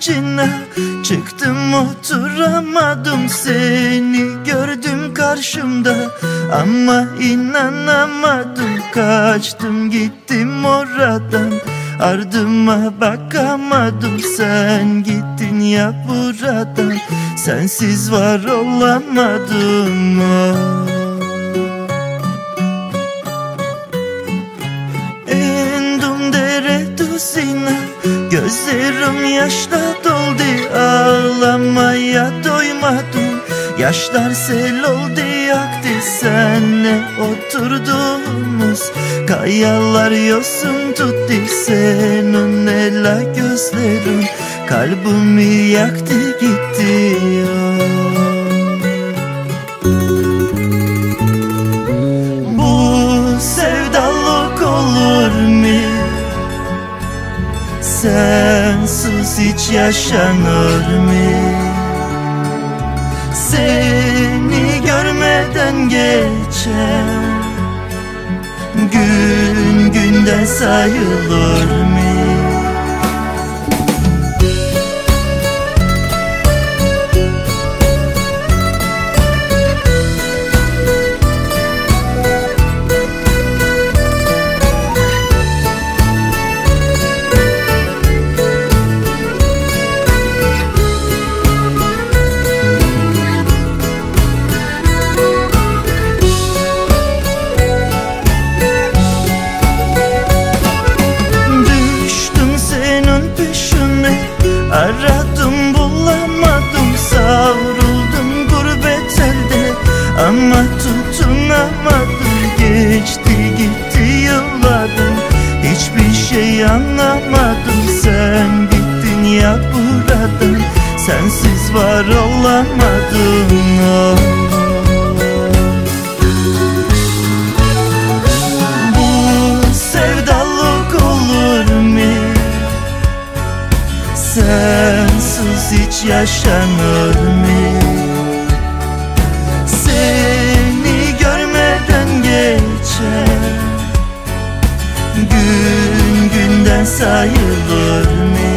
ağacına çıktım, oturamadım, seni gördüm karşımda ama inanamadım. Kaçtım gittim oradan, ardıma bakamadım, sen gittin ya buradan, sensiz var olamadım. Endum dere duzina, gözlerim yaşla doldu, ağlamaya doymadım. Yaşlar sel oldu yaktı senle oturduğumuz kayalar, yosun tuttu senin ela gözlerin, kalbimi yaktı gitti. Bu sevdalık olur mu? Sensiz hiç yaşanır mı? Seni görmeden geçer gün günden sayılır mı? Aradım bulamadım, savruldum gurbet elde ama tutunamadım. Geçti gitti yıllarım, hiçbir şey anlamadım, sen gittin ya buradan, sensiz var olamadım. Bu sevdalık olur mu? Sensiz hiç yaşanır mı? Seni görmeden geçer gün günden sayılır mı?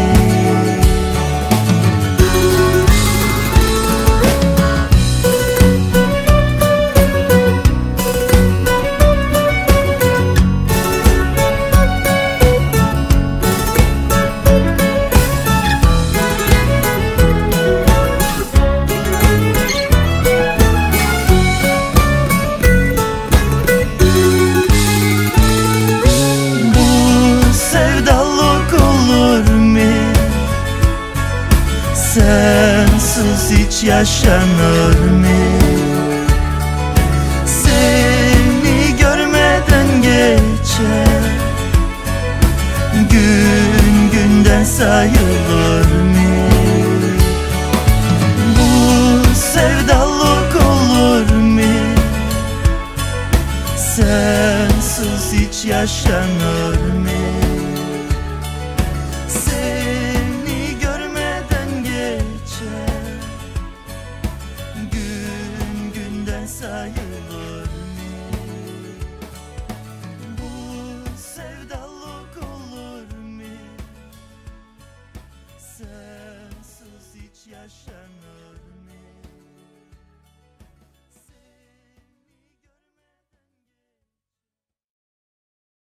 Sensiz hiç yaşanır mı? Seni görmeden geçer gün günden sayılır mı? Bu sevdalık olur mu? Sensiz hiç yaşanır mı? Gün günden sayılır mı? Bu sevdalık olur mu? Sensiz hiç yaşanır mı?